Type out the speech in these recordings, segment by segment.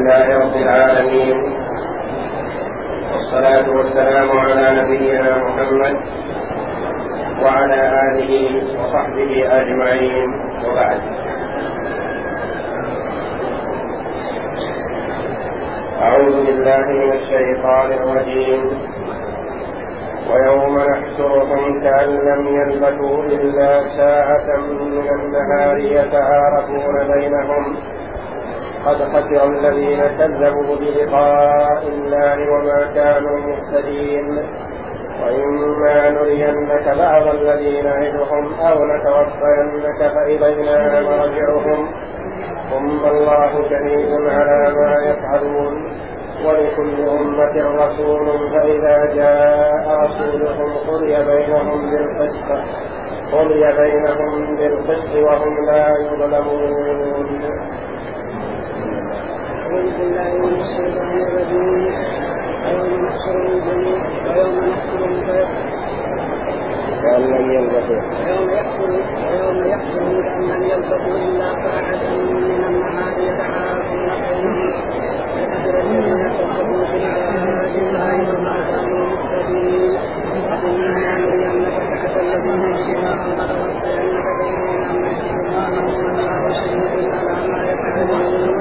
لله رب العالمين، والصلاة والسلام على نبينا محمد وعلى آله وصحبه أجمعين، وبعد. أعوذ بالله من الشيطان الرجيم. ويوم نحشرهم كأن لم يلبثوا إلا ساعة من النهار يتعارفون بينهم قد خسر الذين كذبوا بلقاء الله وما كانوا مهتدين، وإما نرينك بعض الذي نعدهم أو نتوفينك فإلينا مرجعهم ثم الله شهيد على ما يفعلون، ولكل أمة رسول فإذا جاء رسولهم قضي بينهم بالقسط وهم لا يظلمون. أعوذ بالله من الشيطان الرجيم. ويوم نحشرهم كأن لم يلبثوا إلا ساعة من النهار يتعارفون بينهم فخسر الذين كذبوا بلقاء الله وما كانوا مهتدين، وإما نرينك بعض الذي نعدهم أو نتوفينك فإلينا مرجعهم ثم الله شهيد على ما يفعلون.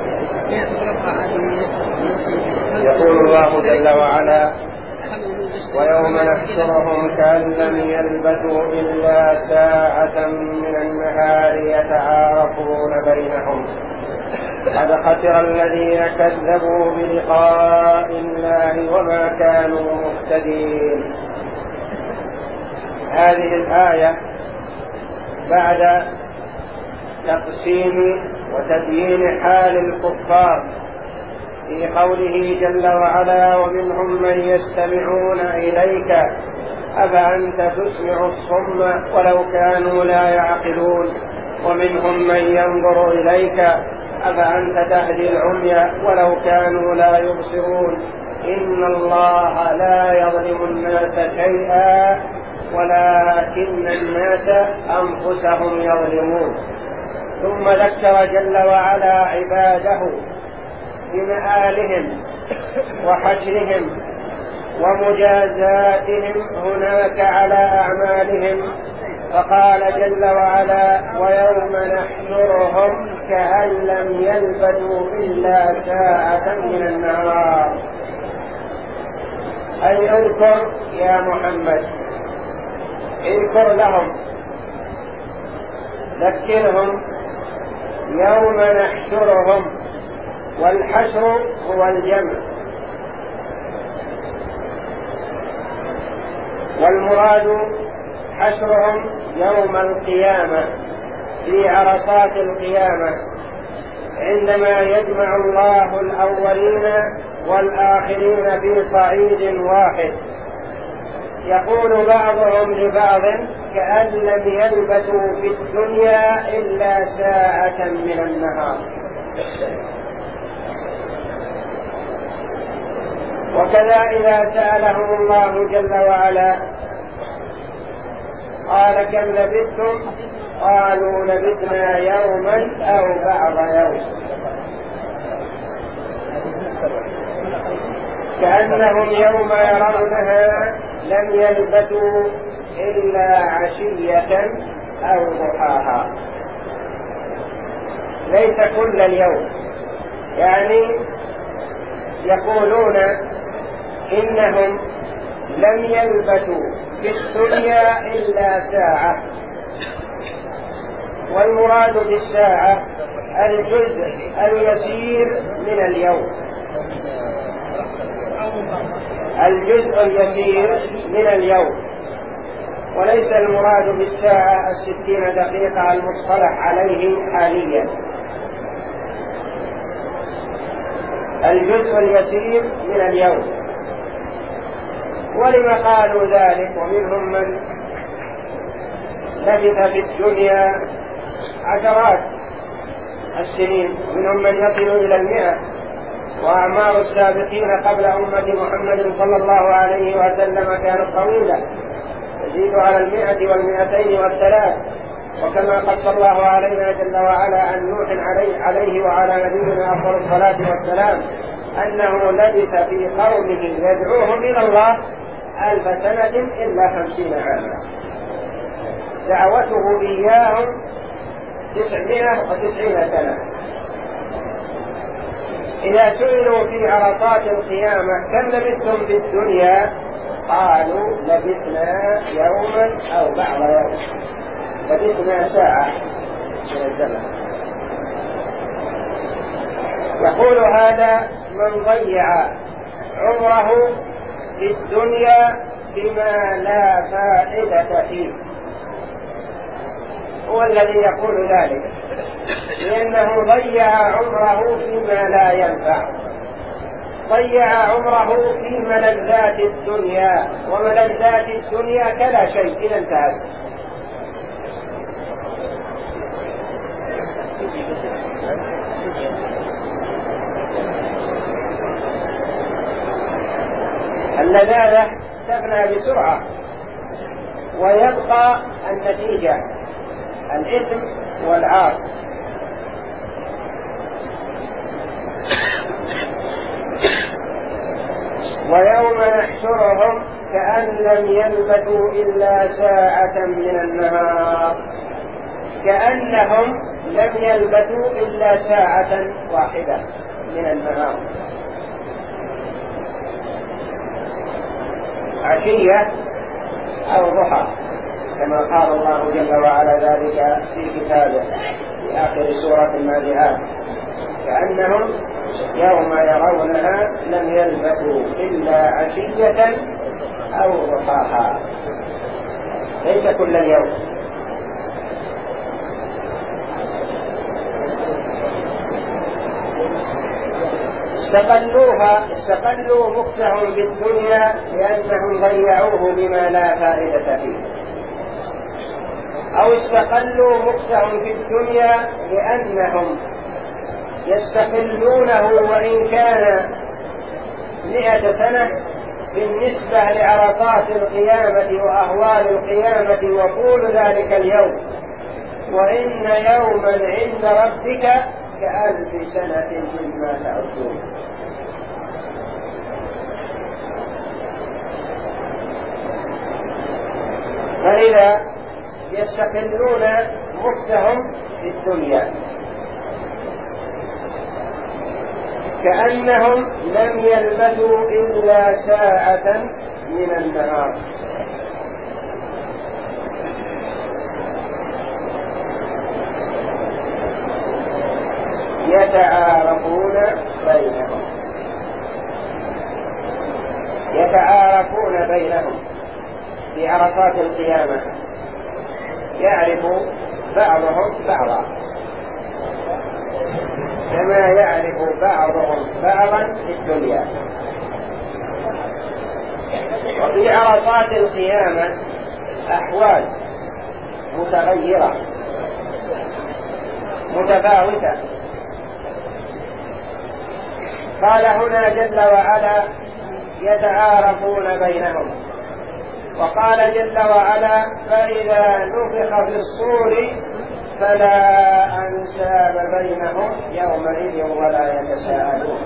يقول الله جل وعلا: ويوم نحشرهم كأن لم يلبثوا إلا ساعة من النهار يتعارفون بينهم قد خسر الذين كذبوا بلقاء الله وما كانوا مهتدين. هذه الآية بعد تقسيم وتبيين حال الكفار في قوله جل وعلا ومنهم من يستمعون إليك أفأنت تسمع الصم ولو كانوا لا يعقلون ومنهم من ينظر إليك أفأنت تهدي العمي ولو كانوا لا يبصرون إن الله لا يظلم الناس شيئا ولكن الناس أنفسهم يظلمون. ثم ذكر جل وعلا عباده بمآلهم وحشرهم ومجازاتهم هناك على أعمالهم، فقال جل وعلا ويوم نحشرهم كأن لم يلبثوا إلا ساعة من النهار، أي اذكر يا محمد، اذكر لهم، ذكرهم يوم نحشرهم، والحشر هو الجمع، والمراد حشرهم يوم القيامة في عرصات القيامة عندما يجمع الله الأولين والآخرين في صعيد واحد، يقول بعضهم لبعض كأن لم يلبثوا في الدنيا إلا ساعة من النهار. وكذا إذا سألهم الله جل وعلا قال كم لبثتم قالوا لبثنا يوما أو بعض يوم، كأنهم يوم يرونها لم يلبثوا إلا عشية أو ضحاها، ليس كل اليوم، يعني يقولون إنهم لم يلبثوا في الدنيا إلا ساعة، والمراد بالساعة الجزء اليسير من اليوم، الجزء اليسير من اليوم، وليس المراد بالساعة 60 دقيقة المصطلح عليه حاليا، الجزء اليسير من اليوم. ولما قالوا ذلك؟ ومنهم من لبث في الدنيا عشرات السنين، ومنهم من يصل إلى 100، وأعمار السابقين قبل أمة محمد صلى الله عليه وسلم كانت طويلة تزيد على 100 و200 و3، وكما قص الله علينا جل وعلا عن نوح عليه وعلى نبينا أفضل الصلاة والسلام أنه لبث في قومه يدعوهم إلى الله 1000 سنة إلا 50 عاما، دعوته إياهم 990 سنة. إذا سئلوا في عرصات القيامة كم لبثتم في الدنيا قالوا لبثنا يوما أو بعض يوم، لبثنا ساعة من الزمن. يقول هذا من ضيع عمره في الدنيا بما لا فائدة فيه، هو الذي يقول ذلك، لأنه ضيع عمره فيما لا ينفع، ضيع عمره في ملذات الدنيا، وملذات الدنيا كلا شيء إذا انتهت. اللذاذة تفنى بسرعة ويبقى النتيجة الإثم والعار. ويوم نحشرهم كأن لم يلبثوا إلا ساعة من النهار، كأنهم لم يلبثوا إلا ساعة واحدة من النهار. عشية أو ضحى، كما قال الله جل وعلا ذلك في كتابه في آخر سورة النازعات: كأنهم يوم يرونها لم يلبثوا إلا عشية أو ضحاها، ليس كل اليوم. استقلوا مكتهم في الدنيا لأنهم ضيعوه بما لا فائدة فيه، أو استقلوا مكتهم في الدنيا لأنهم يستقلونه وإن كان 100 سنة بالنسبة لعرصات القيامة وأهوال القيامة وطول ذلك اليوم، وإن يوما عند ربك كألف سنة مما تعدون. فإذا يستقلون مكتهم في الدنيا كأنهم لم يلبثوا إلا ساعة من النهار، يتعارفون بينهم في عرصات القيامة، يعرف بعضهم بعضا كما يعرف بعضهم بعضا في الدنيا. وفي عرصات القيامة أحوال متغيرة متفاوتة. قال هنا جل وعلا: يتعارفون بينهم، وقال جل وعلا: فإذا نفخ في الصور فلا أنساب بينهم يومئذ ولا يتساءلون.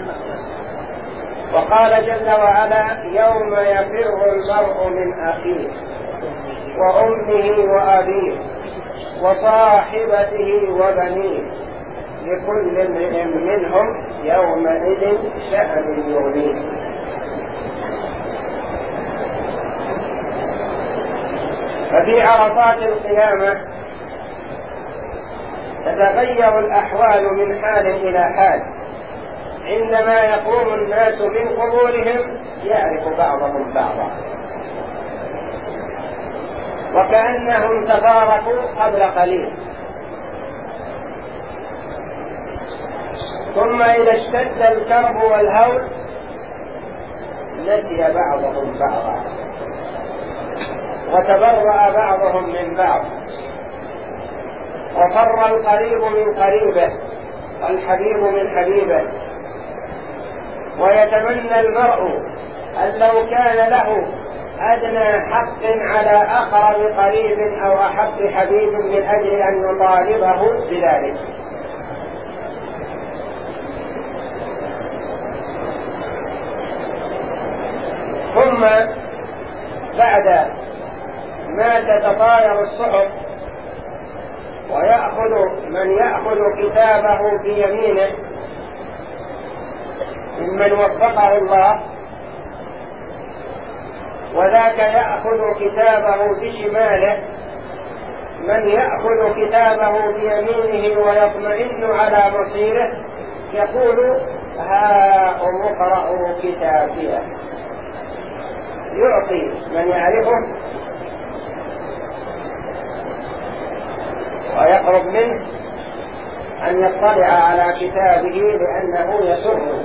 وقال جل وعلا: يوم يفر المرء من أخيه وأمه وأبيه وصاحبته وبنيه لكل امرئ منهم يومئذ شأن يغنيه. ففي عرصات القيامة تتغير الأحوال من حال إلى حال. عندما يقوم الناس من قبورهم يعرف بعضهم بعضا، وكأنهم تفارقوا قبل قليل، ثم إذا اشتد الكرب والهول نسي بعضهم بعضا وتبرأ بعضهم من بعض، وفر القريب من قريبه والحبيب من حبيبه. ويتمنى المرء أن لو كان له أدنى حق على أقرب قريب أو أحب حبيب من أجل أن يطالبه بذلك. ثم بعد ما تتطاير الصحف ويأخذ من يأخذ كتابه بيمينه ممن وفقه الله، وذاك يأخذ كتابه بشماله من يأخذ كتابه بيمينه ويطمئن على مصيره، يقول: هاؤم اقرءوا كتابيه. يعطي من يعرفه ويقرب منه أن يطلع على كتابه لأنه يسره.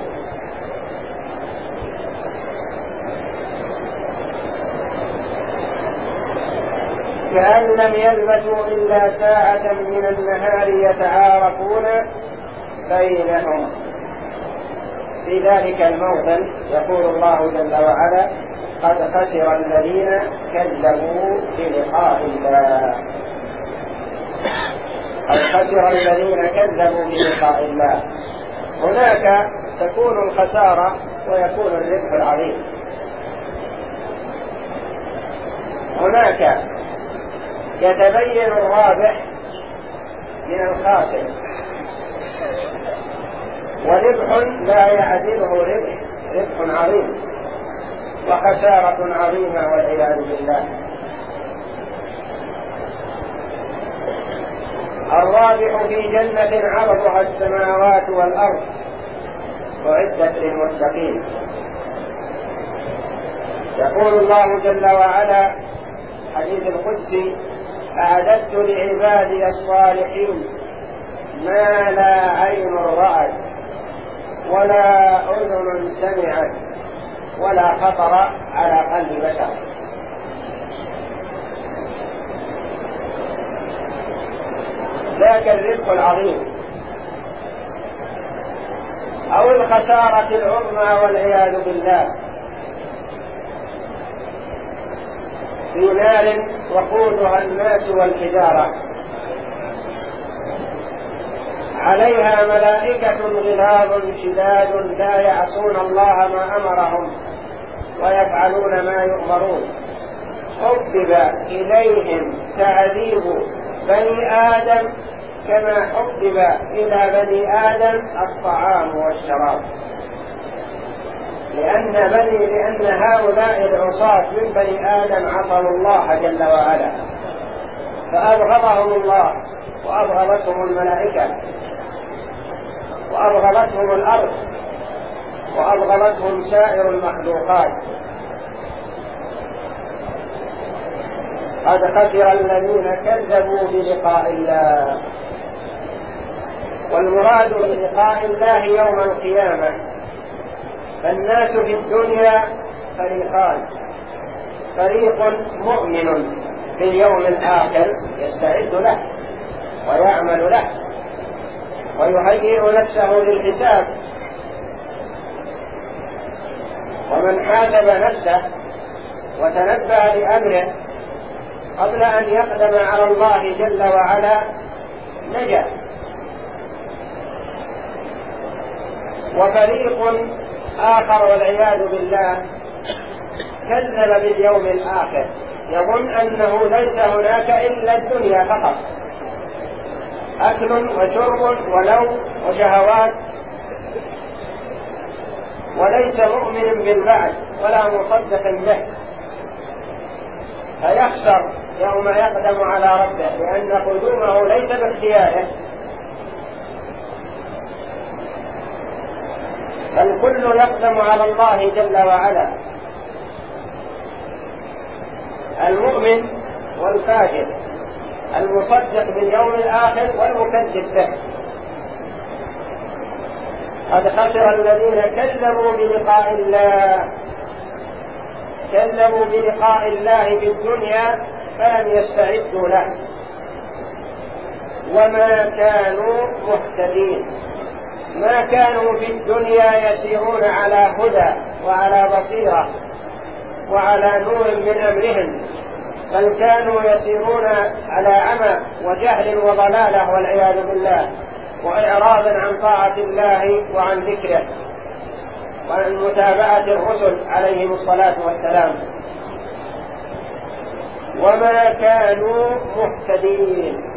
كأن لم يلبثوا إلا ساعة من النهار يتعارفون بينهم. في ذلك الموطن يقول الله جل وعلا: قد خسر الذين كذبوا بلقاء الله. قد خسر الذين كذبوا بلقاء الله. هناك تكون الخسارة ويكون الربح العظيم. هناك يتبين الرابح من الخاسر، وربح لا يعدله ربح عظيم. وخسارة عظيمة والعياذ بالله. الرابح في جنة عرضها السماوات والأرض أعدت للمتقين. يقول الله جل وعلا حديث القدسي: أعددت لعبادي الصالحين ما لا عين رأت ولا أذن سمعت ولا خطر على قلب بشر. ذاك الرزق العظيم أو الخسارة العظمى والعياذ بالله في نار وقودها الناس والحجارة، عليها ملائكة غلاظ شداد لا يعصون الله ما أمرهم ويفعلون ما يؤمرون. حبب إليهم تعذيب بني آدم كما حبب إلى بني آدم الطعام والشراب، لأن هؤلاء العصاة من بني آدم عصوا الله جل وعلا فأبغضهم الله وأبغضتهم الملائكة وأبغضتهم الأرض وأبغضتهم سائر المخلوقات. قد خسر الذين كذبوا بلقاء الله. والمراد بلقاء الله يوم القيامة. فالناس في الدنيا فريقان: فريق مؤمن في اليوم الآخر يستعد له ويعمل له ويهيئ نفسه للحساب، ومن حاسب نفسه وتنبه لأمره قبل أن يقدم على الله جل وعلا نجا. وفريق آخر والعياذ بالله كذب باليوم الآخر، يظن أنه ليس هناك إلا الدنيا فقط، أكل وشرب ولو وشهوات، وليس مؤمن بالبعث ولا مصدق به، فيخسر يوم يقدم على ربه، لأن قدومه ليس باختياره، فالكل يقدم على الله جل وعلا، المؤمن والفاجر، المصدق باليوم الآخر والمكذب به. قد خسر الذين كذبوا بلقاء الله، كذبوا بلقاء الله في الدنيا فلم يستعدوا له وما كانوا مهتدين. ما كانوا في الدنيا يسيرون على هدى وعلى بصيرة وعلى نور من أمرهم، بل كانوا يسيرون على عمى وجهل وضلالة والعياذ بالله، وإعراض عن طاعة الله وعن ذكره وعن متابعة الرسل عليهم الصلاة والسلام، وما كانوا مهتدين.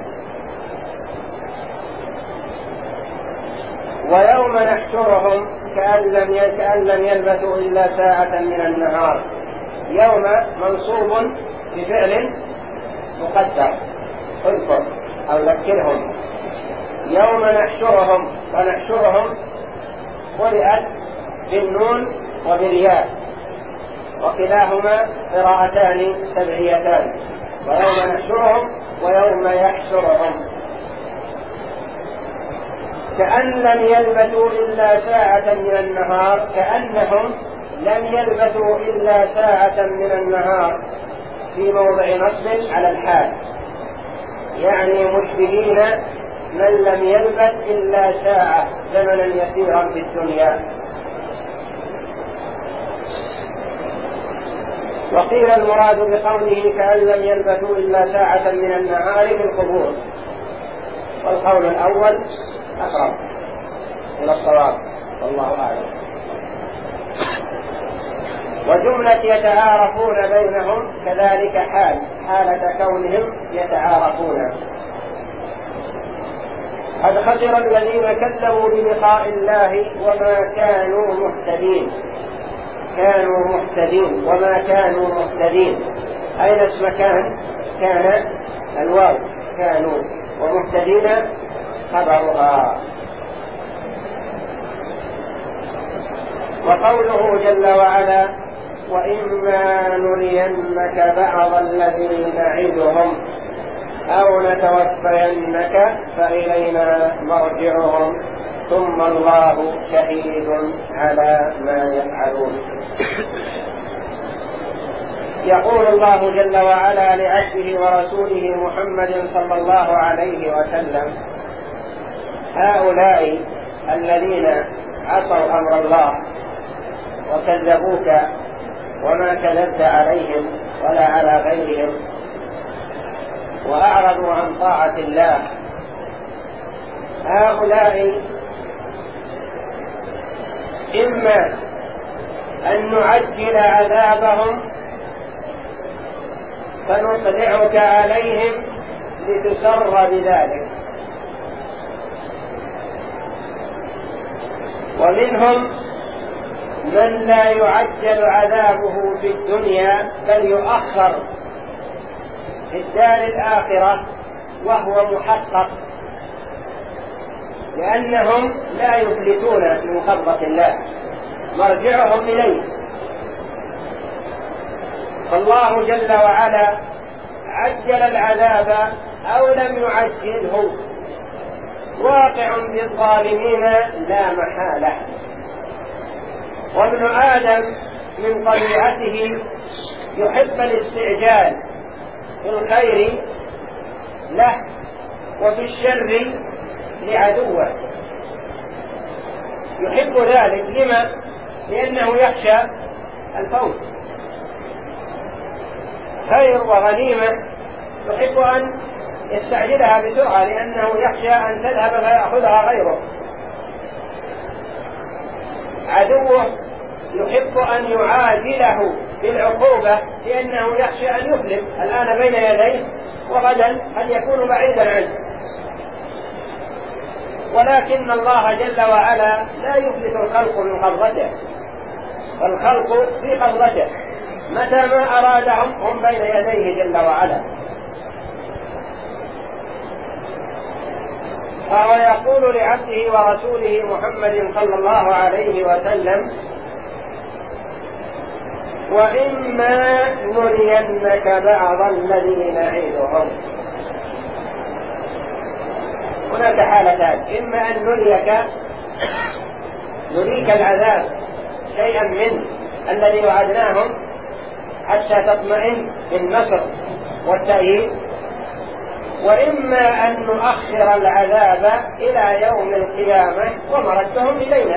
ويوم نحشرهم كأن لم يلبثوا إلا ساعة من النهار. يوم منصوب بفعل مقدر، اذكر أو ذكرهم. يوم نحشرهم، ونحشرهم قرئت بالنون وبالياء وكلاهما قراءتان سبعيتان، ويوم نحشرهم ويوم يحشرهم. كأن لم يلبثوا إلا ساعة من النهار، كأنهم لم يلبثوا إلا ساعة من النهار في موضع نصب على الحال، يعني مشبهين من لم يلبث إلا ساعة زمنا يسيرا في الدنيا. وقيل المراد بقوله كأن لم يلبثوا إلا ساعة من النهار في القبور، والقول الأول أقرب إلى الصواب والله أعلم. وجملة يتعارفون بينهم كذلك حالة كونهم يتعارفون. قد خسر الذين كذبوا بلقاء الله وما كانوا مهتدين. كانوا مهتدين وما كانوا مهتدين. أين اسم كان الواو كانوا ومهتدين خبرها. وقوله جل وعلا وإما نرينك بعض الذي نعدهم أو نتوفينك فإلينا مرجعهم ثم الله شهيد على ما يفعلون. يقول الله جل وعلا لعبده ورسوله محمد صلى الله عليه وسلم هؤلاء الذين عصوا أمر الله وكذبوك وما كذبت عليهم ولا على غيرهم وأعرضوا عن طاعة الله، هؤلاء إما أن نعجل عذابهم فنطلعك عليهم لتسر بذلك، ومنهم من لا يعجل عذابه في الدنيا بل يؤخر في الدار الآخرة وهو محقق، لأنهم لا يفلتون من قبضة الله، مرجعهم إليه. فالله جل وعلا عجل العذاب أو لم يعجله واقع بالظالمين لا محالة. وابن آدم من طبيعته يحب الاستعجال في الخير له وفي الشر لعدوه، يحب ذلك. لما؟ لأنه يخشى الفوز، خير وغنيمة يحب أن يستعجلها بسرعة لأنه يخشى أن تذهب فيأخذها غيره. عدوه يحب أن يعاجله بالعقوبة لأنه يخشى أن يفلت الآن بين يديه وغدا قد يكون بعيدا عنه. ولكن الله جل وعلا لا يفلت الخلق من قبضته، الخلق في قبضته، متى ما أرادهم هم بين يديه جل وعلا. فهو يقول لعبده ورسوله محمد صلى الله عليه وسلم وإما نرينك بعض الذي نعيدهم. هناك حالتان: إما أن نريك العذاب شيئا من الذي وعدناهم حتى تطمئن بالنصر والتأييد، وإما أن نؤخر العذاب إلى يوم القيامة ومردهم إلينا.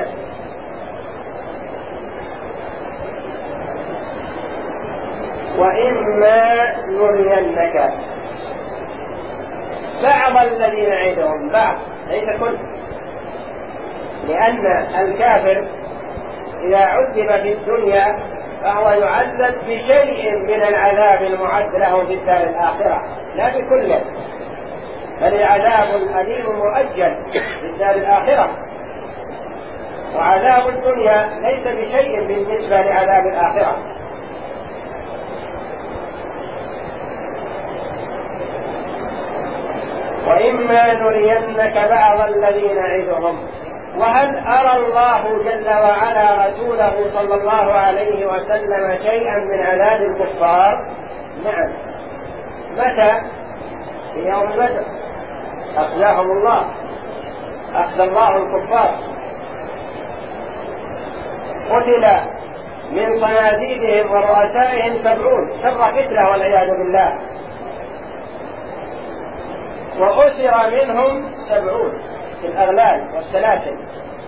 وإما نرينك بعض الذين نعدهم، بعض ليس كل، لأن الكافر إذا عذب في الدنيا فهو يعذب بشيء من العذاب المعد له في الدار الآخرة لا بكله، بل العذاب الأليم مؤجل في الدار الآخرة، وعذاب الدنيا ليس بشيء بالنسبة لعذاب الآخرة. وإما نرينك بعض الذين نعدهم. وهل أرى الله جل وعلا رسوله صلى الله عليه وسلم شيئا من عذاب الكفار؟ نعم. متى؟ في يوم بدر أخزاهم الله، أخزى الله الكفار، قتل من صناديدهم ورؤسائهم 70 شر فتنة والعياذ بالله، وأسر منهم 70 في الأغلال والسلاسل.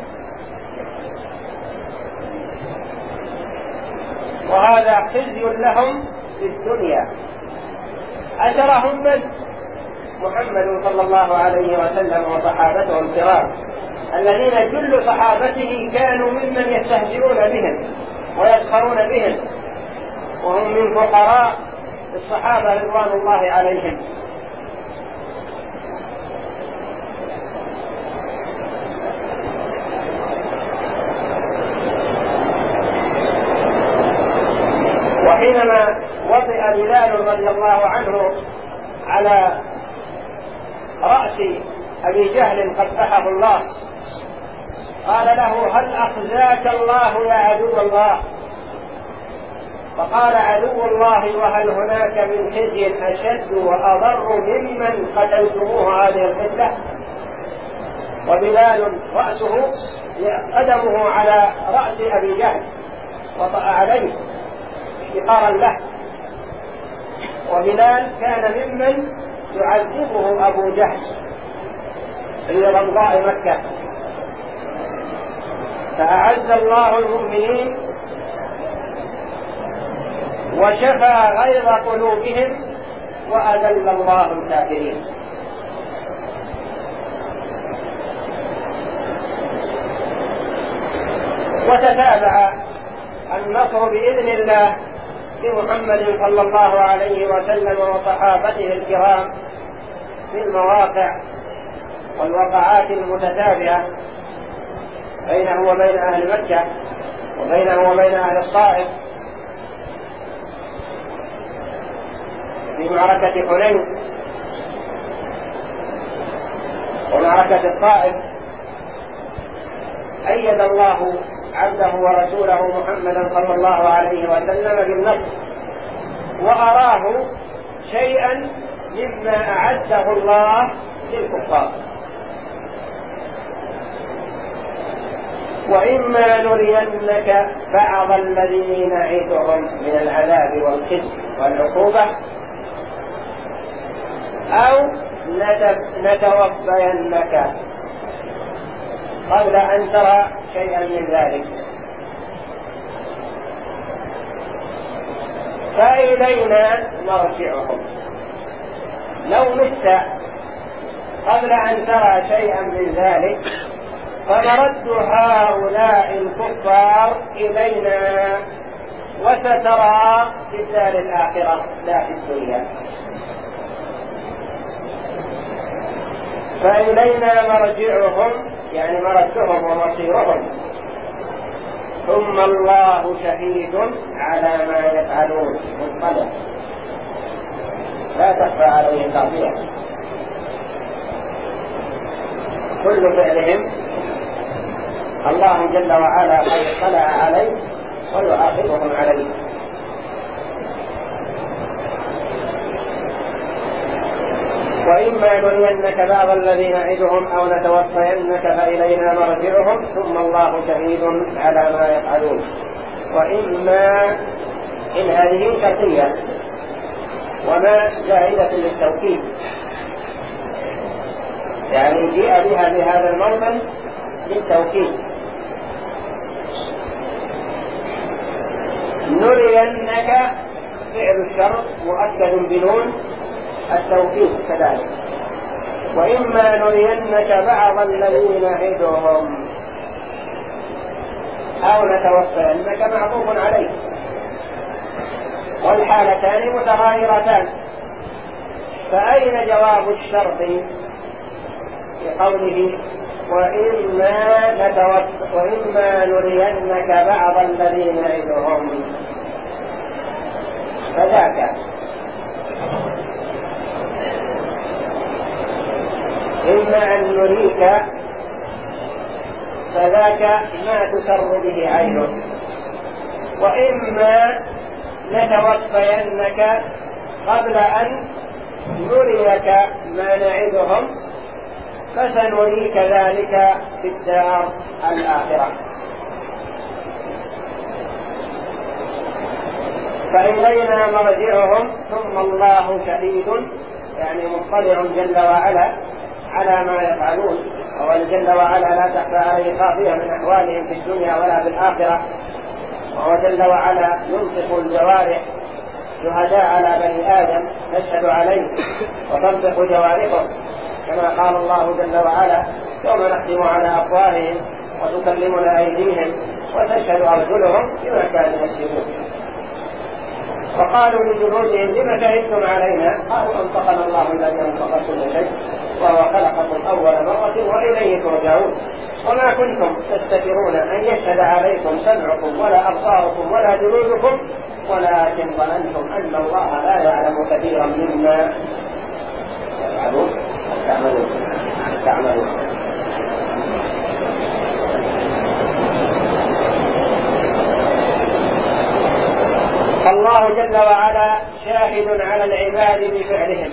وهذا خزي لهم في الدنيا. أسرهم من؟ محمد صلى الله عليه وسلم وصحابته الكرام الذين كل صحابته كانوا ممن يستهزئون بهم ويسخرون بهم، وهم من فقراء الصحابة رضوان الله عليهم. حينما وطئ بلال رضي الله عنه على رأس أبي جهل قبحه الله قال له: هل أخزاك الله يا عدو الله؟ فقال: عدو الله وهل هناك من خزي أشد وأضر ممن قتلتموه هذه القتلة؟ وبلال رأسه قدمه على رأس أبي جهل وطأ عليه احتقارا له، وبلال كان ممن يعذبه أبو جهل في رمضاء مكة، فأعز الله المؤمنين وشفى غيظ قلوبهم وأذل الله الكافرين. وتتابع النصر بإذن الله لمحمد صلى الله عليه وسلم وصحابته الكرام في المواقع والوقعات المتتابعة بينه وبين أهل مكة وبينه وبين أهل الطائف في معركة حنين ومعركة الطائف. أيد الله عبده ورسوله محمدا صلى الله عليه وسلم بالنصر، وأراه شيئا مما أعده الله للكفار. وإما نرينك بعض الذي نعدهم من العذاب والخزي والعقوبة أو نتوفينك قبل أن ترى شيئا من ذلك فإلينا مرجعهم. لو مت قبل أن ترى شيئا من ذلك فنرد هؤلاء الكفار إلينا وسترى في الدار الآخرة لا في الدنيا. فإلينا مرجعهم يعني مردهم ومصيرهم، ثم الله شهيد على ما يفعلون مطلع لا تخفى عليه خافية. كل فعلهم الله جل وعلا قد اطلع عليه ويعاقبهم عليه. وإما نرينك بعض الذين نعدهم أو نتوفينك فإلينا مرجعهم ثم الله شهيد على ما يفعلون. وإما إن هذه شرطية وما زائدة للتوكيد، يعني جاء بها بهذا الموطن للتوكيد. نرينك فعل الشرط مؤكد بنون التوكيد كذلك. وإما نرينك بعض الذين نعدهم أو نتوفينك معطوف عليه، والحالتان متغايرتان. فأين جواب الشرط بقوله وإما نرينك بعض الذين نعدهم؟ فذاك إما أن نريك فذاك ما تسر به عينك، وإما نتوفينك قبل أن نريك ما نعدهم فسنريك ذلك في الدار الآخرة. فإلينا مرجعهم ثم الله شهيد يعني مطلع جل وعلا على ما يفعلون، وهو جل وعلا لا تخفى عليه خافية من أحوالهم في الدنيا ولا في الآخرة. وهو جل وعلا ينطق الجوارح شهداء على بني آدم نشهد عليه وتنطق جوارحهم، كما قال الله جل وعلا يوم نختم على أفواههم وتكلمنا أيديهم وتشهد أرجلهم بما كانوا يكسبون. وقالوا لجنودهم لم شهدتم علينا؟ قالوا أنطقنا الله الذي أنطق كل شيء وهو خلقكم أول مرة وإليه ترجعون. وما كنتم تستترون أن يشهد عليكم سمعكم ولا أبصاركم ولا جلودكم ولكن ظننتم أن الله لا يعلم كثيرا مما تعملون. الله جل وعلا شاهد على العباد بفعلهم،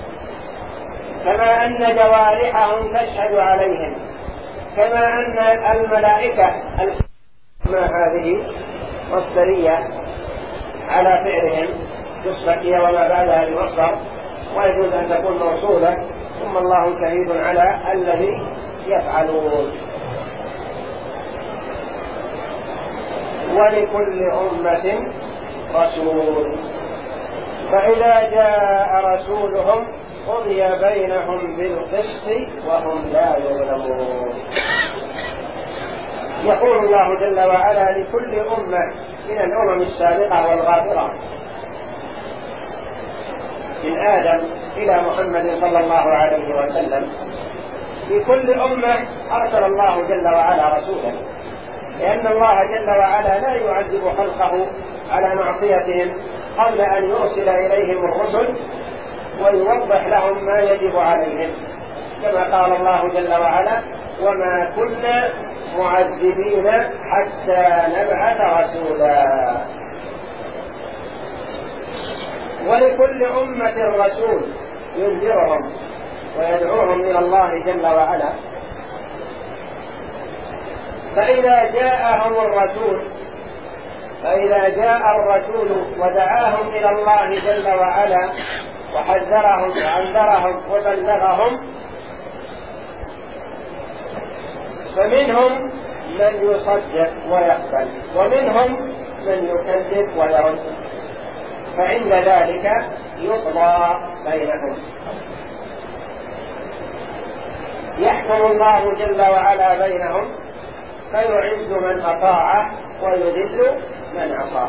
كما أن جوارحهم تشهد عليهم، كما أن الملائكة ما هذه مصدرية على فعلهم تسبقية وما بعدها المصدر، ويجوز أن تكون موصولة، ثم الله شهيد على الذي يفعلون. ولكل أمة رسول، فإذا جاء رسولهم قضي بينهم بالقسط وهم لا يظلمون. يقول الله جل وعلا لكل أمة من الأمم السابقة والغابرة من آدم إلى محمد صلى الله عليه وسلم، لكل أمة أرسل الله جل وعلا رسولا، لأن الله جل وعلا لا يعذب خلقه على معصيتهم قبل أن يرسل إليهم الرسل ويوضح لهم ما يجب عليهم، كما قال الله جل وعلا: وما كنا معذبين حتى نبعث رسولا. ولكل أمة رسول ينذرهم ويدعوهم إلى الله جل وعلا. فإذا جاء الرسول ودعاهم إلى الله جل وعلا وحذرهم وأنذرهم وبلغهم، فمنهم من يصدق ويقبل ومنهم من يكذب ويرد، فعند ذلك يقضى بينهم. يحكم الله جل وعلا بينهم فيعز من أطاعه ويذل من عصاه.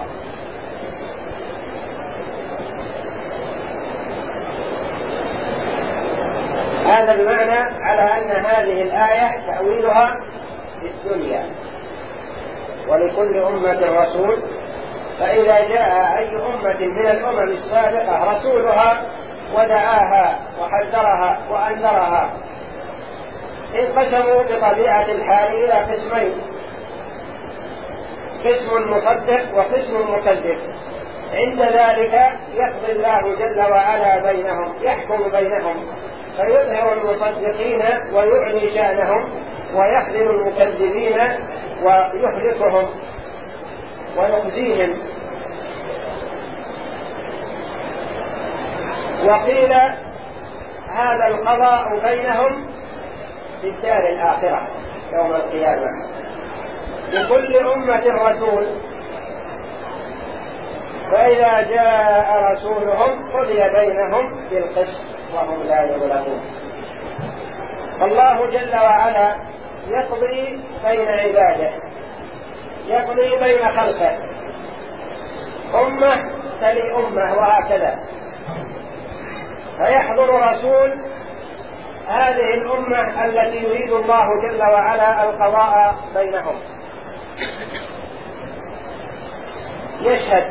هذا المعنى على أن هذه الآية تأويلها في الدنيا. ولكل أمة رسول، فإذا جاء أي أمة من الأمم السابقة رسولها ودعاها وحذرها وأنذرها، انقسموا بطبيعة الحال إلى قسمين: قسم مصدق وقسم مكذب. عند ذلك يقضي الله جل وعلا بينهم، يحكم بينهم، فيظهر المصدقين ويعلي شأنهم، ويخذل المكذبين ويهلكهم ويخزيهم. وقيل هذا القضاء بينهم في الدار الآخرة يوم القيامة. لكل أمة رسول، فإذا جاء رسولهم قضي بينهم بالقسط وهم لا يظلمون. فالله جل وعلا يقضي بين عباده، يقضي بين خلقه، أمة تلي أمة وهكذا، فيحضر رسول هذه الأمة التي يريد الله جل وعلا القضاء بينهم، يشهد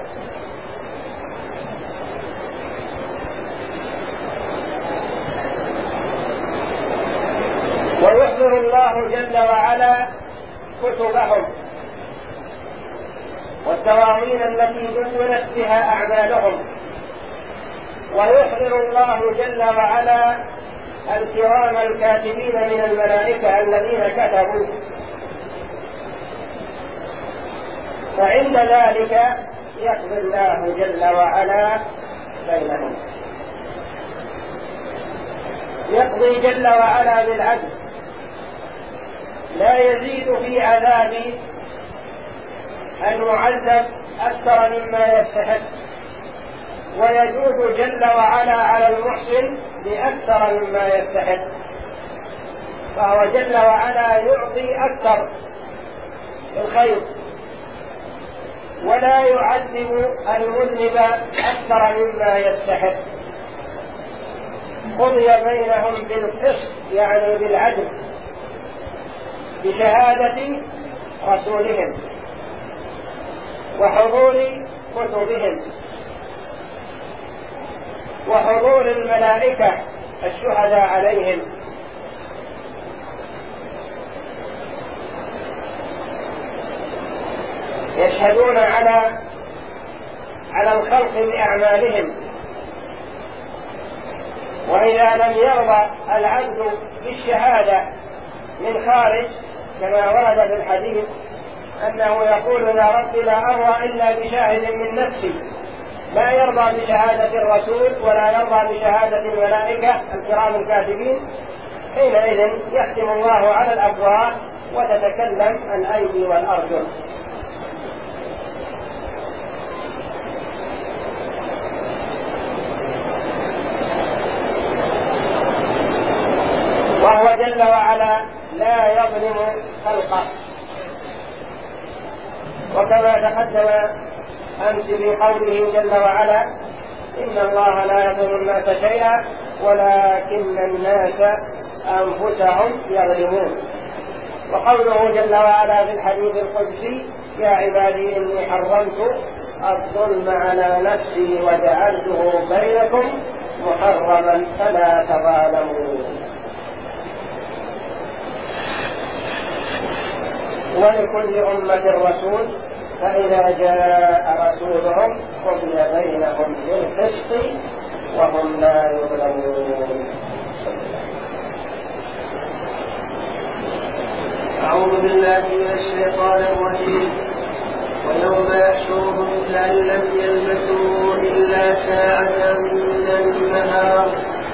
ويحضر الله جل وعلا كتبهم والدواوين التي دونت بها أعمالهم، ويحضر الله جل وعلا الكرام الكاتبين من الملائكة الذين كتبوا، فعند ذلك يقضي الله جل وعلا بينهم. يقضي جل وعلا بالعدل، لا يزيد في عذابه أن يعذب أكثر مما يستحق، ويجود جل وعلا على المحسن بأكثر مما يستحق، فهو جل وعلا يعطي أكثر الخير ولا يعذب المذنب أكثر مما يستحق. قضي بينهم بالقسط يعني بالعدل بشهادة رسولهم وحضور كتبهم، وحضور الملائكة الشهداء عليهم، يشهدون على الخلق بأعمالهم. وإذا لم يرضى العبد بالشهادة من خارج كما ورد في الحديث أنه يقول يا رب لا أرضى إلا بشاهد من نفسي، لا يرضى بشهادة الرسول ولا يرضى بشهادة الملائكة الكرام الكاتبين، حينئذ يختم الله على الأبواب وتتكلم الأيدي والأرجل. وهو جل وعلا لا يظلم خلقه، وكما تقدم أمس في قوله جل وعلا إن الله لا يظلم الناس شيئا ولكن الناس أنفسهم يظلمون. وقوله جل وعلا في الحديث القدسي يا عبادي إني حرمت الظلم على نفسي وجعلته بينكم محرما فلا تظالموا. ولكل أمة رسول فإذا جاء رسولهم قضي بينهم بالقسط وهم لا يظلمون. أعوذ بالله من الشيطان الرجيم. ويوم يحشرهم كأن لم يلبثوا إلا ساعة من النهار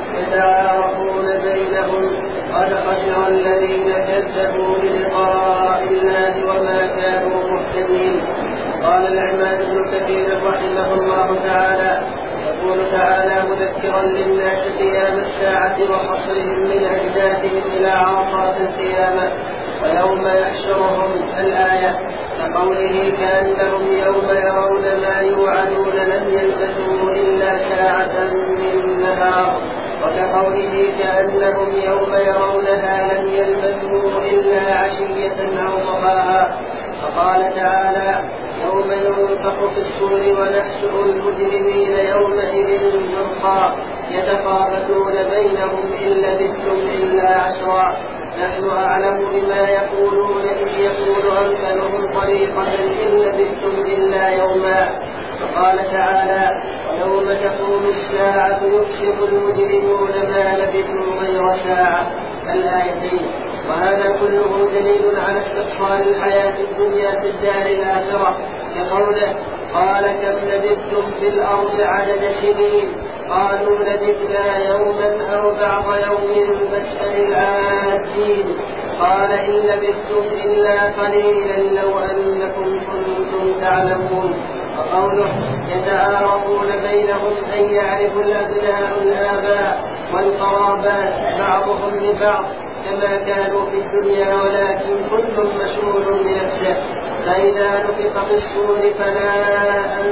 يتعارفون بينهم قد خسر الذين كذبوا بلقاء الله وما كانوا مهتدين. قال العماد بن كثير رحمه الله تعالى يقول تعالى مذكرا للناس قيام الساعة وحصرهم من أجدادهم إلى عرصات القيامة. ويوم يحشرهم الآية كقوله كأنهم يوم يرون ما يوعدون لم يلبثوا إلا ساعة من نهار، وكقوله كأنهم يوم يرونها لم يلبثوا إلا عشية أو ضحاها. فقال تعالى يوم ينفخ في الصور ونحشر المجرمين يومئذ زرقا يتخافتون بينهم إن لبثتم إلا عشرا نحن أعلم بما يقولون إذ يقول أمثلهم طريقة إن لبثتم إلا يوما. فقال تعالى ويوم تقوم الساعة يكشف المجرمون ما لبثوا غير ساعة الآيتين. وهذا كله دليل على استقصال الحياة الدنيا في الدار الآخرة كقوله قال كم لبثتم في الأرض عدد سنين قالوا لبثنا يوما أو بعض يوم فاسأل العادين قال إن لبثتم إلا قليلا لو أنكم كنتم تعلمون. وقوله يتعارفون بينهم أن يعرف الأبناء الآباء والقرابات بعضهم لبعض كما كانوا في الدنيا ولكن كل مشغول بنفسه. فإذا نفخ في الصور فلا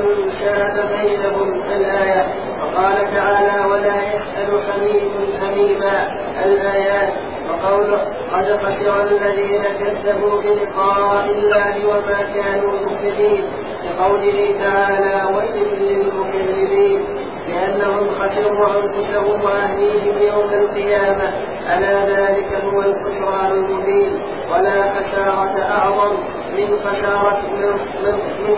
أنساب بينهم الآية. وقال تعالى ولا يسأل حميم حميما الآيات. وقوله قد خسر الذين كذبوا بلقاء الله وما كانوا مهتدين كقوله تعالى ويل للمكذبين لأنهم خسروا أنفسهم وأهليهم يوم القيامة ألا ذلك هو الخسران المبين. ولا خسارة أعظم من خسارة من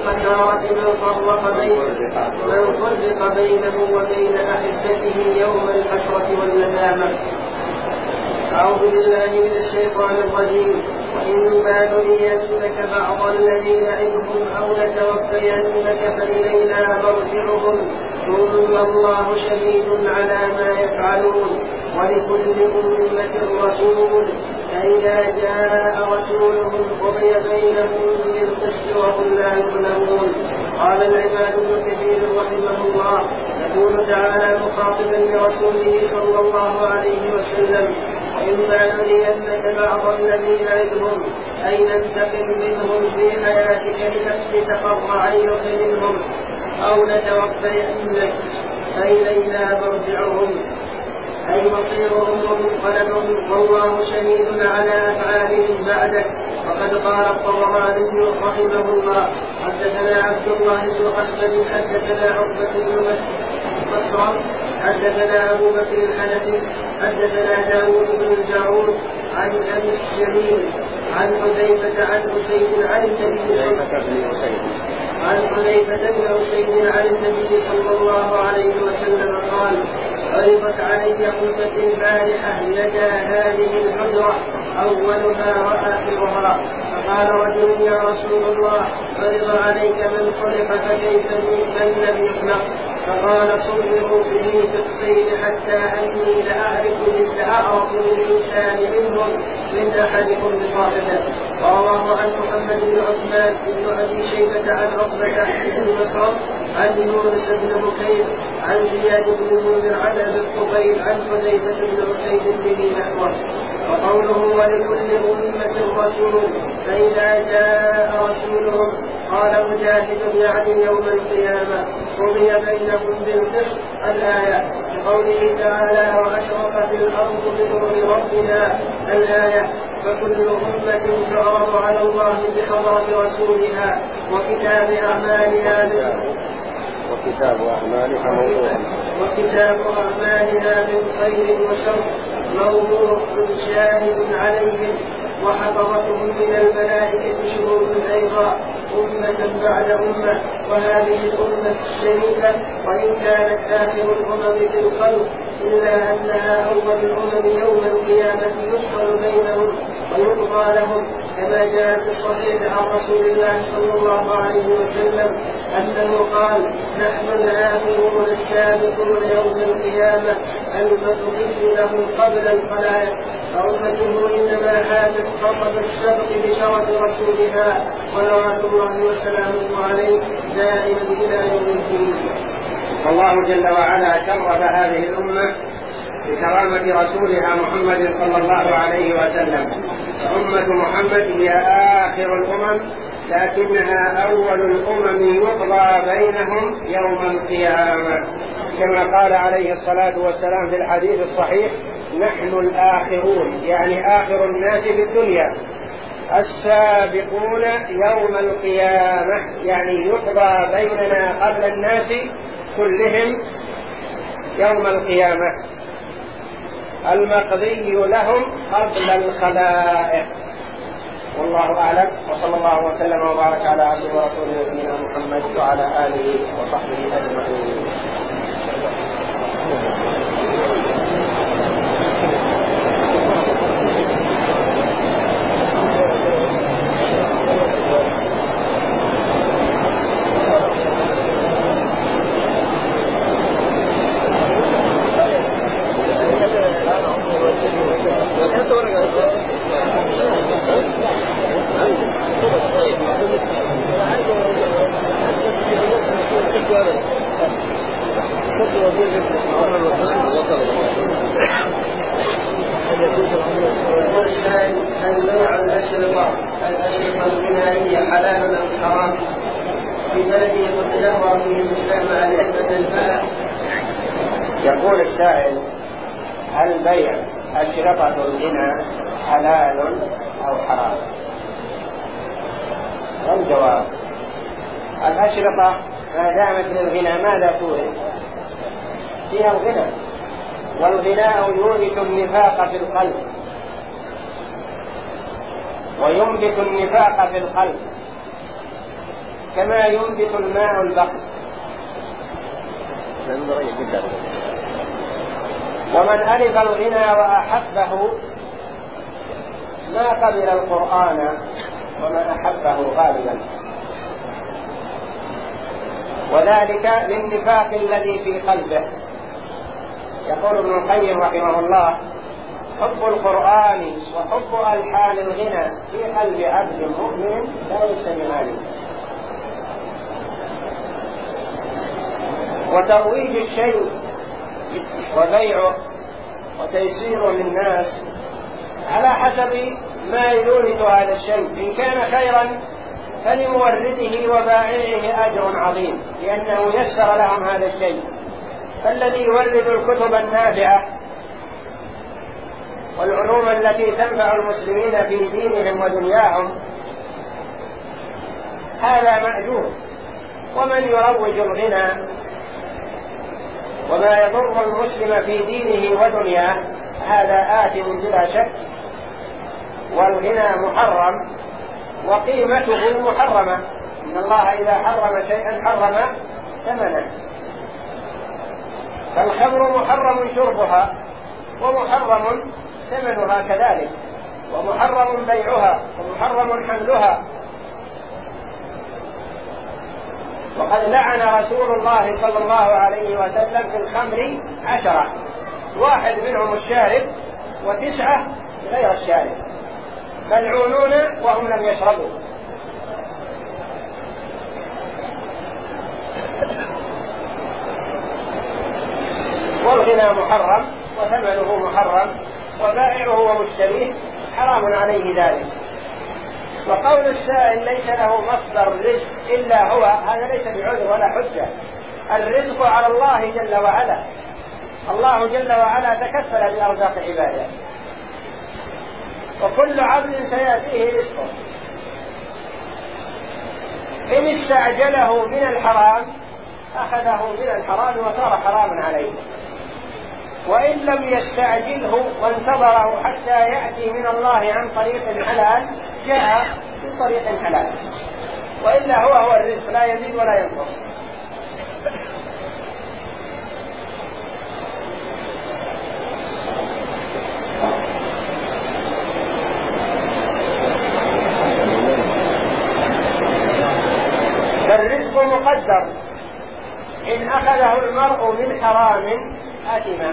فرق بينه وبين أحبته يوم الحسرة والندامة. أعوذ بالله من الشيطان الرجيم. وإما نرينك بعض الذين نعدهم أو نتوفينك فإلينا مرجعهم ثم الله شهيد على ما يفعلون ولكل أمة رسول فإذا جاء رسولهم قضي بينهم بالقسط وهم لا يظلمون. قال العماد بن كثير رحمه الله يقول تعالى مخاطبا لرسوله صلى الله عليه وسلم وإما نرينك بعض الذين نعدهم أي ننتقم منهم في حياتك لتقر عينك منهم أو نتوفينك فإلينا مرجعهم أي مصيرهم ومنقلبهم والله شهيد على أفعالهم بعدك. وقد قال الطبراني رحمه الله حدثنا عبد الله بن احمد حدثنا عقبة بن مسعود حدثنا ابو بكر الحنفي حدثنا داوود بن الجارود عن ابي الشريف عن حذيفة عن أسيد عن النبي صلى الله عليه وسلم قال: عرضت علي خلفة البارحة يدا هذه الحجرة أولها وآخرها، فقال رجل: يا رسول الله، عرض عليك من خلق فكيف من لم يخلق؟ فقال: صبروا به في الطين حتى أني لأعرف للإنسان منهم من أحدكم بصاحبه. ورواه عن محمد بن عثمان بن أبي شيبة عن عقبة بن مسعود عن يونس بن بكير عن زياد بن المنذر عن أبي الطفيل عن حذيفة بن أسيد به نحوه. وقوله: ولكل أمة رسول فإذا جاء رسولهم قال مجاهد يعني يوم القيامة قضي بينهم بالقسط الآية. وقوله تعالى: وأشرقت الأرض بنور ربنا الآية. فكل أمة تعرض على الله بحضرة رسولها وكتاب أعمالها من خير وشر موضوع شاهد عليهم، وحفظتهم من الملائكة شهود أيضا أمة بعد أمة. وهذه الأمة الشريفة وإن كانت آخر الأمم في الخلق إلا أنها أول الأمم يوم القيامة يفصل بينهم ويقضى لهم، كما جاء في الصحيح عن رسول الله صلى الله عليه وسلم أنه قال: نحن الآخرون السابقون يوم القيامة المقضي لهم قبل الخلائق. فأمته إنما حازت خطب السبق بشرف رسولها صلوات الله وسلامه عليه دائما إلى يوم الدين. والله جل وعلا شرف هذه الأمة بكرامة رسولها محمد صلى الله عليه وسلم. أمة محمد هي آخر الأمم لكنها أول الأمم يقضى بينهم يوم القيامة، كما قال عليه الصلاة والسلام في الحديث الصحيح: نحن الآخرون، يعني آخر الناس في الدنيا، السابقون يوم القيامة، يعني يقضى بيننا قبل الناس كلهم يوم القيامة، المقضي لهم قبل الخلائق. والله أعلم، وصلى الله وسلم وبارك على عبده ورسوله نبينا محمد وعلى آله وصحبه أجمعين. الأشرطة البنائية حلال أم حرام في بلده وتجاهر فيه الإسلام على علة الفعل؟ يقول السائل: هل بيع أشرطة الغنى حلال أو حرام؟ والجواب: الأشرطة ما دامت للغنى ماذا تورث؟ فيها الغنى، والغناء يورث النفاق في القلب وينبت النفاق في القلب كما ينبت الماء البقر. ومن ألف الغنى وأحبه ما قبل القرآن ومن أحبه غالبا، وذلك للنفاق الذي في قلبه. يقول ابن القيم رحمه الله: حب القرآن وحب ألحان الغنى في قلب عبد مؤمن لا يجتمعان. وترويج الشيء وبيعه وتيسيره للناس على حسب ما يورث هذا الشيء. إن كان خيرا فلمورده وبائعه أجر عظيم لأنه يسر لهم هذا الشيء. فالذي يورد الكتب النافعة والعلوم التي تنفع المسلمين في دينهم ودنياهم هذا مأجور. ومن يروج الغنى وما يضر المسلم في دينه ودنياه هذا آثم بلا شك، والغنى محرم وقيمته محرمة. إن الله إذا حرم شيئا حرم ثمنه. فالخمر محرم شربها ومحرم ثمنها كذلك، ومحرم بيعها ومحرم حملها. وقد لعن رسول الله صلى الله عليه وسلم في الخمر 10، 1 منهم الشارب و9 غير الشارب، ملعونون وهم لم يشربوا. والغنى محرم وثمنه محرم وبائعه ومشتريه حرام عليه ذلك. وقول السائل ليس له مصدر رزق إلا هو، هذا ليس بعذر ولا حجة. الرزق على الله جل وعلا، الله جل وعلا تكفل بأرزاق عباده، وكل عبد سيأتيه رزقه. إن استعجله من الحرام أخذه من الحرام وصار حراما عليه، وإن لم يستعجله وانتظره حتى يأتي من الله عن طريق حلال جاء من طريق حلال. وإلا هو الرزق لا يزيد ولا ينقص. فالرزق مقدر، إن أخذه المرء من حرام أثم،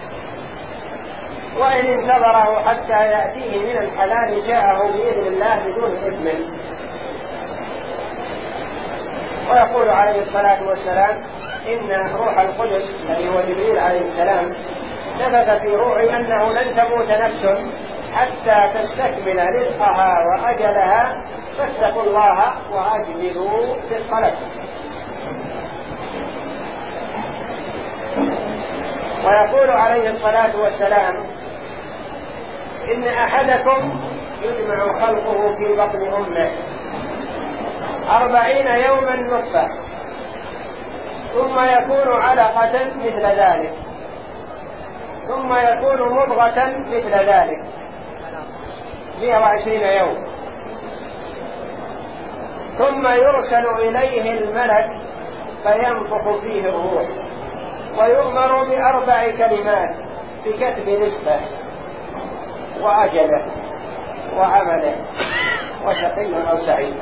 وإن انتظره حتى يأتيه من الحلال جاءه بإذن الله بدون إثم. ويقول عليه الصلاة والسلام إن روح القدس الذي هو جبريل عليه السلام نفث في روحي أنه لن تموت نفس حتى تستكمل رزقها وأجلها، فاتقوا الله وأجملوا في الطلب. ويقول عليه الصلاة والسلام إن أحدكم يجمع خلقه في بطن أمه 40 يوما نطفة، ثم يكون علقة مثل ذلك، ثم يكون مضغة مثل ذلك 120 يوم، ثم يرسل إليه الملك فينفخ فيه الروح، ويؤمر ب4 كلمات بكتب رزقه وأجله وعمله وشقي أو سعيد.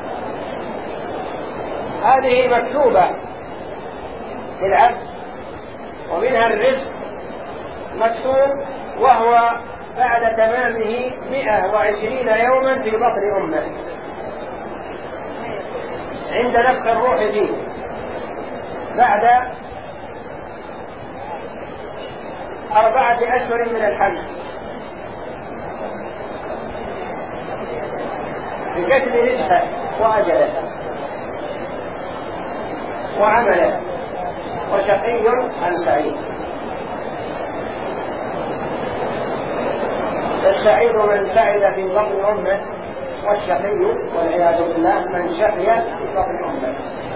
هذه مكتوبة للعبد، ومنها الرزق مكتوب وهو بعد تمامه 120 يوما في بطن أمه عند نفخ الروح فيه، بعد 4 أشهر من الحمل، بكتب رزقه وأجله وعمله وشقي أم سعيد. السعيد من سعد في بطن أمه، والشقي والعياذ بالله من شقي في بطن أمه.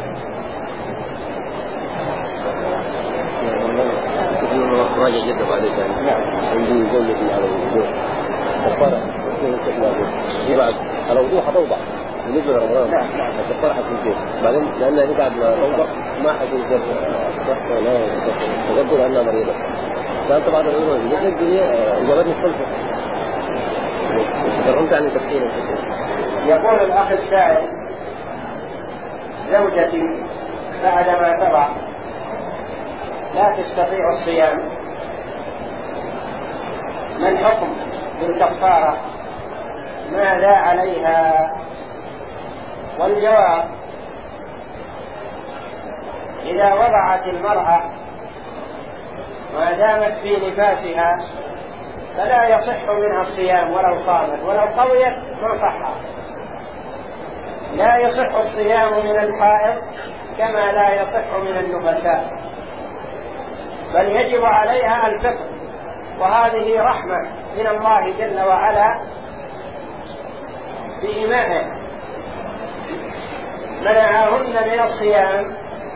راجع جدا بعد ذلك. نعم. عندي زوجة على الوضوء. كفارة بعد على الوضوء حتوضع بالنسبة لرمضان. نعم. الكفارة حتكون كيف؟ بعدين لأنها هي بعد ما توضع ما حتكون كيف صح ولا تقدر أنها مريضة. فأنت بعد الوضوء بالنسبة للدنيا إجابات مختلفة. ترغمت عن التفكير. يقول الأخ السائل زوجتي بعدما تضع لا تستطيع الصيام، ما الحكم بالكفارة؟ ماذا عليها؟ والجواب: إذا وضعت المرأة ما دامت في نفاسها فلا يصح منها الصيام ولو صامت، ولو قويت ما صح. لا يصح الصيام من الحائض كما لا يصح من النفساء، بل يجب عليها الفطر، وهذه رحمة من الله جل وعلا بإيمانه. منعهن من الصيام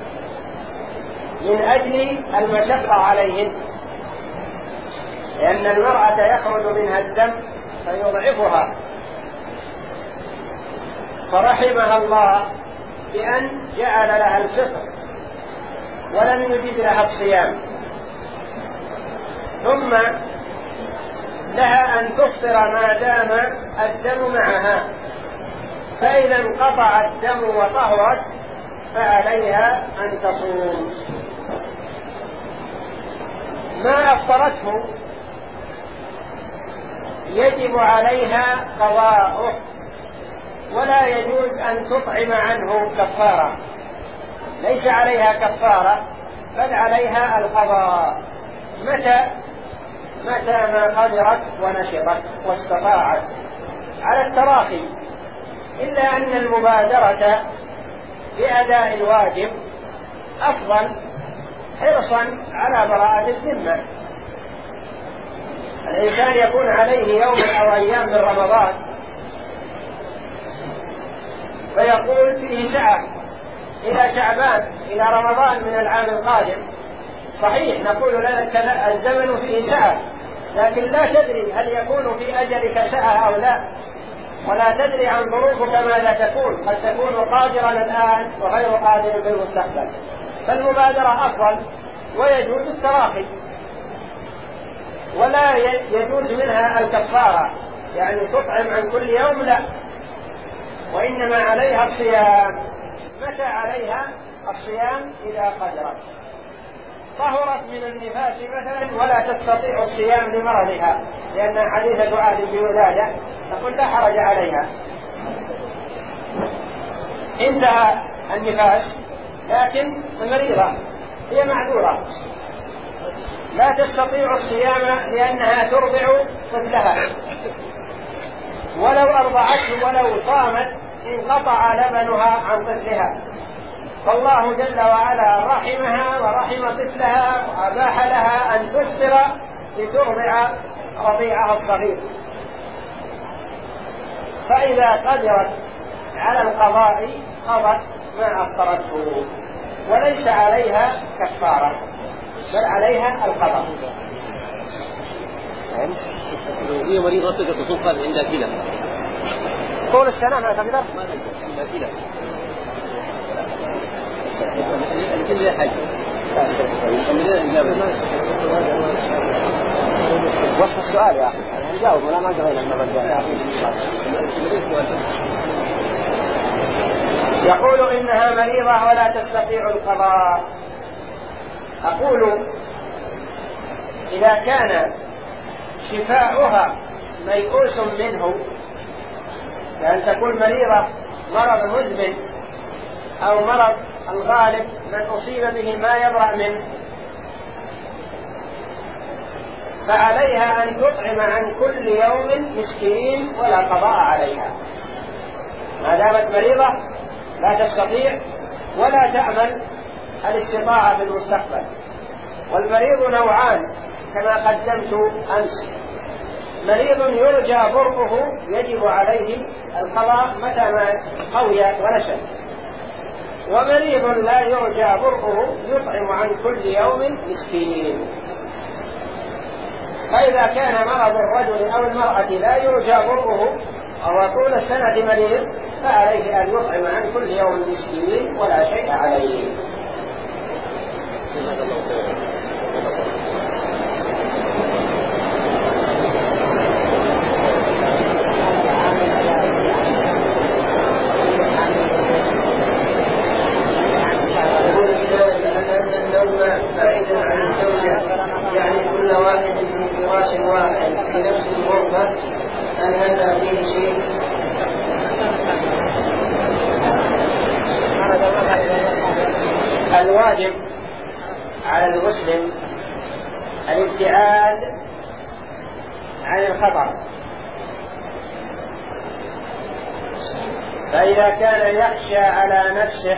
من أجل المشقة عليهن، لأن المرأة يخرج منها الدم فيضعفها، فرحمها الله بأن جعل لها الفطر ولم يجد لها الصيام، ثم لها أن تفطر ما دام الدم معها، فإذا انقطع الدم وطهرت فعليها أن تصوم. ما أفطرته يجب عليها قضاؤه، ولا يجوز أن تطعم عنه كفارة، ليس عليها كفارة بل عليها القضاء متى ما قدرت ونشطت واستطاعت على التراخي، إلا أن المبادرة بأداء الواجب أفضل حرصا على براءة الذمة. الإنسان يكون عليه يوم أو أيام من رمضان فيقول فيه سعة إلى شعبان إلى رمضان من العام القادم، صحيح نقول لك الزمن فيه سعة، لكن لا تدري هل يكون في أجلك سعة أو لا، ولا تدري عن ظروفك ماذا تكون، قد تكون قادرا الآن وغير قادر في المستقبل، فالمبادرة أفضل، ويجوز التراخي، ولا يجوز منها الكفارة، يعني تطعم عن كل يوم لا، وإنما عليها الصيام. متى عليها الصيام؟ إذا قدرت، طهرت من النفاس مثلا ولا تستطيع الصيام لمرضها، لأن حديثة عهد بولادة نقول لا حرج عليها، انتهى النفاس لكن مريضة هي معذورة لا تستطيع الصيام لأنها ترضع طفلها، ولو أرضعته ولو صامت انقطع لبنها عن طفلها، فالله جل وعلا رحمها ورحم طفلها وأباح لها أن تفطر لترضع رضيعها الصغير، فإذا قدرت على القضاء قضت ما أفطرته، وليس عليها كفارة بل عليها القضاء. هي مريضة تقدر تصوم قال عندها كلى طول السنة ما تقدر؟ ما تقدر عندها كلى الكلى حاجة وصف السؤال يا أخي نجاوب ولا ما قرينا المرة. يقول إنها مريضة ولا تستطيع القضاء. أقول إذا كان شفاؤها ميؤوس منه، لأن تكون مريضة مرض مزمن أو مرض الغالب من أصيب به ما يبرأ منه، فعليها أن تطعم عن كل يوم مسكين ولا قضاء عليها، ما دامت مريضة لا تستطيع ولا تأمل الاستطاعة في المستقبل. والمريض نوعان كما قدمت أمس، مريض يرجى برؤه يجب عليه القضاء متى ما قوي ونشد، ومريض لا يرجى برؤه يطعم عن كل يوم مسكين. فإذا كان مرض الرجل أو المرأة لا يرجى برؤه أو طول السنة مريض فعليه أن يطعم عن كل يوم مسكين ولا شيء عليه. بعيدا عن الزوجة، يعني كل واحد من فراش واحد في نفس الغرفة، هل هذا فيه شيء؟ الواجب على المسلم الابتعاد عن الخطر، فإذا كان يخشى على نفسه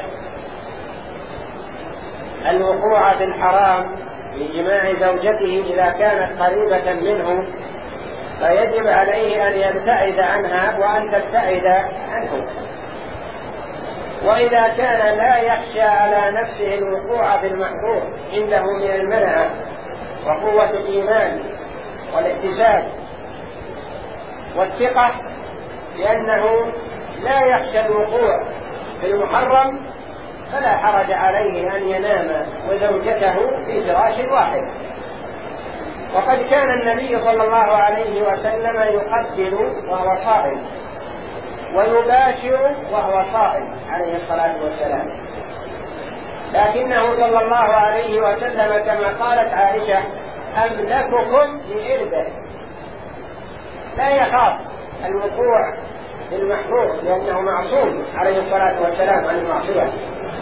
الوقوع في الحرام بجماع زوجته إذا كانت قريبة منه، فيجب عليه أن يبتعد عنها وأن تبتعد عنه، وإذا كان لا يخشى على نفسه الوقوع في المحظور عنده من المنعة وقوة الإيمان والاكتساب والثقة لأنه لا يخشى الوقوع في المحرم، فلا حرج عليه أن ينام وزوجته في فراش واحد. وقد كان النبي صلى الله عليه وسلم يقبل وهو صائم ويباشر وهو صائم عليه الصلاة والسلام، لكنه صلى الله عليه وسلم كما قالت عائشة أملككم لإربه، لا يخاف الوقوع في المحظور لأنه معصوم عليه الصلاة والسلام عن المعصية.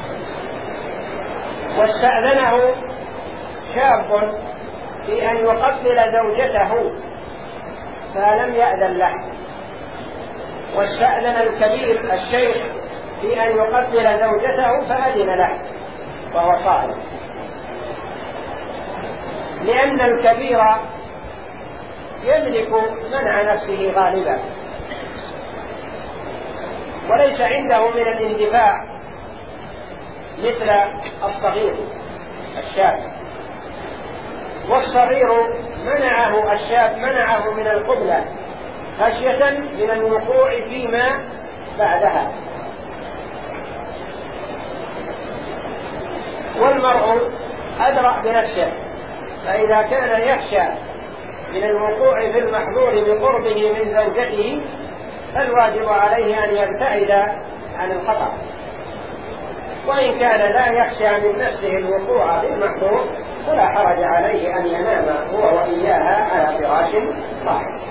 واستأذنه شاب في أن يقبل زوجته فلم يأذن له، واستأذن الكبير الشيخ في أن يقبل زوجته فأذن له وهو صائم، لأن الكبير يملك منع نفسه غالبا وليس عنده من الاندفاع مثل الصغير الشاب، والصغير الشاب منعه من القبلة خشية من الوقوع فيما بعدها. والمرء أدرأ بنفسه، فإذا كان يخشى من الوقوع في المحظور بقربه من زوجته فالواجب عليه أن يبتعد عن الخطأ، وإن كان لا يخشى من نفسه الوقوع في المحظور فلا حرج عليه أن ينام هو وإياها على فراش واحد.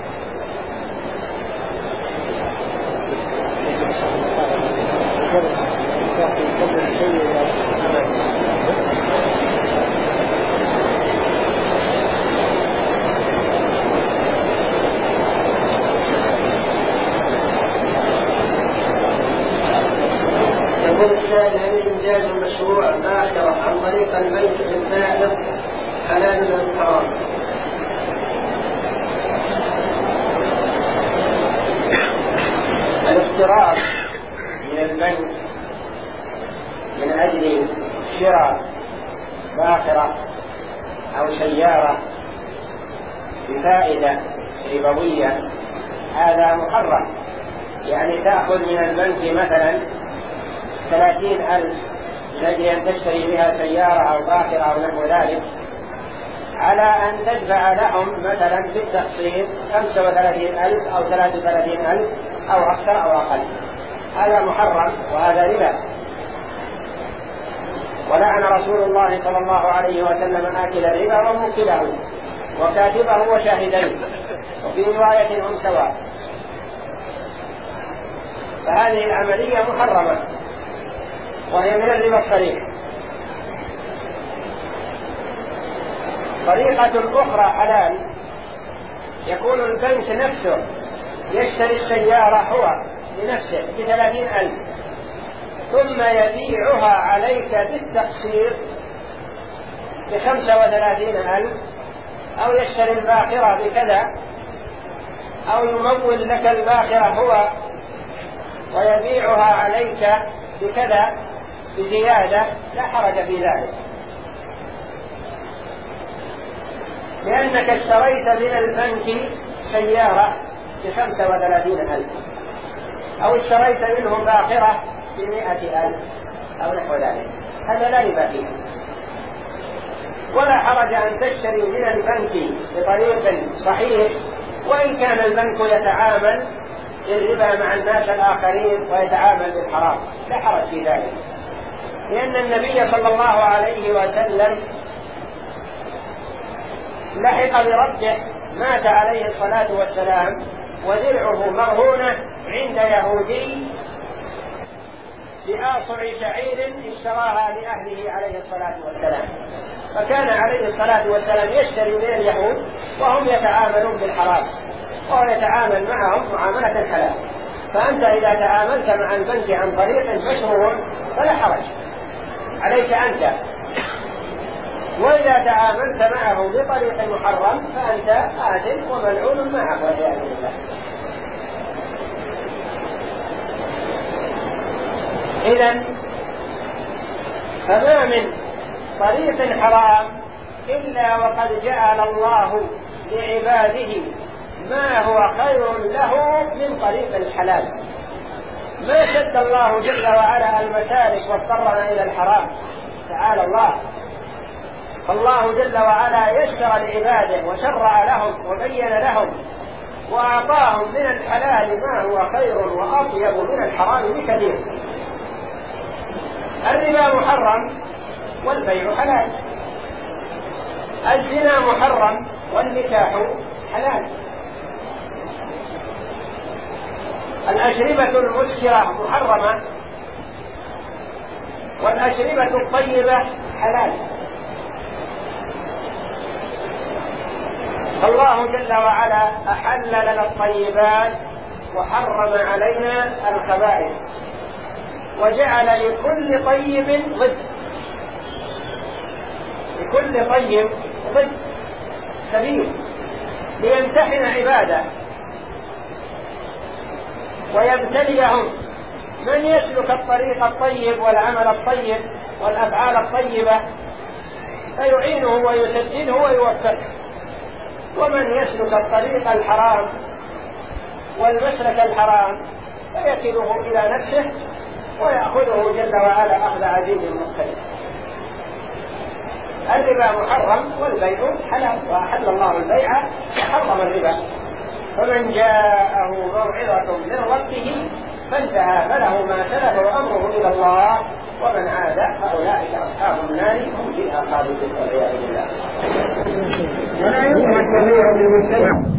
يقول السائل: هل إنجاز المشروع الآخرة عن طريق البيع الفائض حلال أم حرام؟ الاقتراض من البنك من أجل شراء باخرة أو سيارة بفائدة ربوية هذا محرم، يعني تأخذ من البنك مثلا 30,000 من أجل أن تشتري بها سيارة أو باخرة أو نحو ذلك، على أن تدفع لهم مثلا بالتقسيط 35,000 أو 33,000 أو أكثر أو أقل، هذا محرم وهذا ربا. ولعن رسول الله صلى الله عليه وسلم آكل الربا وموكله وكاتبه وشاهديه، وفي رواية هم سواء. فهذه العملية محرمة وهي من الربا الصريح. طريقة أخرى حلال، يكون البنك نفسه يشتري السيارة هو لنفسه ب30,000 ثم يبيعها عليك بالتقسيط ب35,000، أو يشتري الباخرة بكذا، أو يمول لك الباخرة هو ويبيعها عليك بكذا بزيادة، لا حرج في ذلك، لأنك اشتريت من البنك سيارة ب35,000 أو اشتريت منهم باخرة ب100,000 أو نحو ذلك، هذا لا ربا فيه. ولا حرج أن تشتري من البنك بطريق صحيح وإن كان البنك يتعامل الربا مع الناس الآخرين ويتعامل بالحرام، لا حرج في ذلك، لأن النبي صلى الله عليه وسلم لحق بربه، مات عليه الصلاة والسلام وذرعه مرهونة عند يهودي بآصع شعير اشتراها لأهله عليه الصلاة والسلام، فكان عليه الصلاة والسلام يشتري من اليهود وهم يتعاملون بالحرام وهو يتعامل معهم معاملة الحلال. فأنت إذا تعاملت مع البنك عن طريق مشروع فلا حرج عليك أنت، وإذا تعاملت معه بطريق محرم فأنت آثم وملعون معه والعياذ بالله. إذن فما من طريق حرام إلا وقد جعل الله لعباده ما هو خير له من طريق الحلال. ما شد الله جل وعلا المسالك واضطرنا إلى الحرام، تعالى الله. فالله جل وعلا يسر لعباده وشرع لهم وبين لهم وأعطاهم من الحلال ما هو خير وأطيب من الحرام بكثير. الربا محرم والبيع حلال، الزنا محرم والنكاح حلال، الأشربة المسكرة محرمة والأشربة الطيبة حلال. الله جل وعلا أحل لنا الطيبات وحرم علينا الخبائث، وجعل لكل طيب ضد، لكل طيب ضد سبيل ليمتحن عباده ويبتليهم. من يسلك الطريق الطيب والعمل الطيب والأفعال الطيبة فيعينه ويسدده ويوفقه، ومن يسلك الطريق الحرام والمسلك الحرام فيكله إلى نفسه ويأخذه جل وعلا أخذ عزيز مقتدر. الربا محرم والبيع حلال، وأحل الله البيع وحرم الربا. فمن جاءه موعظة من ربه فانتهى فله ما سلف وأمره إلى الله، ومن عاد فأولئك أصحاب النار هم فيها خالدون والعياذ بالله. ولا يؤمن كثير بالمجتمع